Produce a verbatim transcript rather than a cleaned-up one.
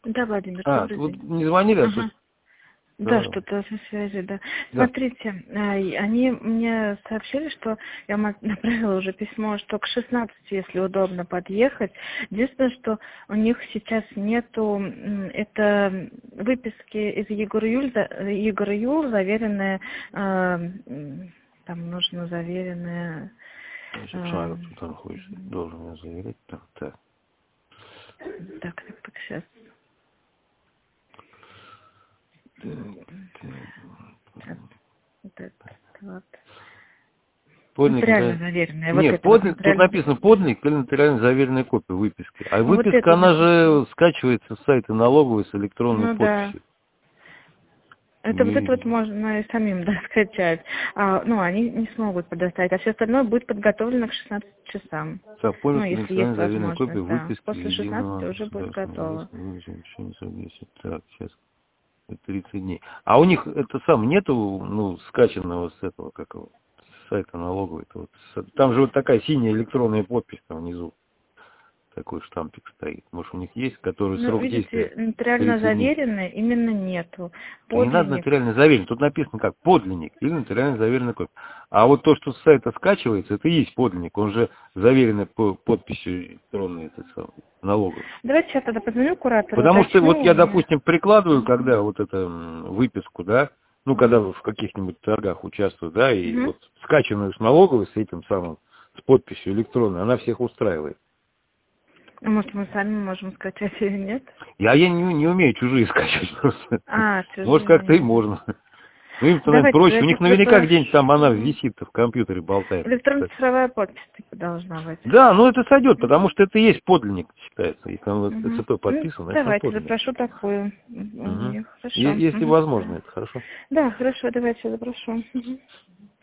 Да, Владимир, А, добрый вот день. не звонили, а Ага. тут... Да, Да. что-то со связи, да. Да. Смотрите, а, и они мне сообщили, что я ма- направила уже письмо, что к шестнадцати, если удобно, подъехать. Единственное, что у них сейчас нету, м, это выписки из Егора Юль, за- Егора Юл, заверенные, а, м, там нужно заверенные. Значит, а, Шаров тут находится. Должен меня заверять. Так, так. так, так, так, сейчас. Так, вот это вот. Подлинник Нотариально нотари- заверенная, вот Нет, это вот подлинник, тут нотариально. написано подлинник или нотариально заверенная копия выписки. А Вот выписка, это она написано. же скачивается с сайта налоговой с электронной Ну да. подписью. Это вот это вот И... можно и самим, да, скачать. А, ну, они не смогут предоставить, а все остальное будет подготовлено к шестнадцати часам. Ну, Сапоник или если есть нотариально заверенная копия возможность, да. выписки После единого шестнадцати уже будет государственного готово. реестра выдачи решения срок действия. Так, сейчас тридцать дней. А у них это сам нету, ну, скачанного с этого, как его, с сайта налоговой. Это вот, с- там же вот такая синяя электронная подпись там внизу. Такой штампик стоит. Может, у них есть, который Ну, срок действия видите, нотариально тридцать дней. заверенное именно нету. Да не надо Подлинник. нотариально заверенный. Тут написано как подлинник или нотариально заверенная копия. А вот то, что с сайта скачивается, это и есть подлинник. Он же заверенный по подписью электронной этот самый, налоговой. Давайте сейчас тогда позвоню куратору, Потому что вот уточню у я, меня. допустим, прикладываю, Угу. когда вот эту м, выписку, да, ну, когда в каких-нибудь торгах участвую, да, и Угу. вот скачанную с налоговой, с этим самым, с подписью электронной, она всех устраивает. А может, мы сами можем скачать или нет? Я, я не, не умею чужие скачивать просто. А, Может, чужие. как-то и можно. Ну, им-то, наверное, Давайте, проще. У давайте них я наверняка где-нибудь там она запрошу. висит в компьютере, болтается. Электронно-цифровая подпись типа должна быть. Да, ну это сойдет, потому Мгм. что это и есть подлинник, считается. Если он в Мгм. ТЦП Ну, подписан, значит он давайте подлинник. запрошу такую у Угу. них. Хорошо. Если Мгм. возможно, это хорошо. Да, хорошо, давайте запрошу. Мгм.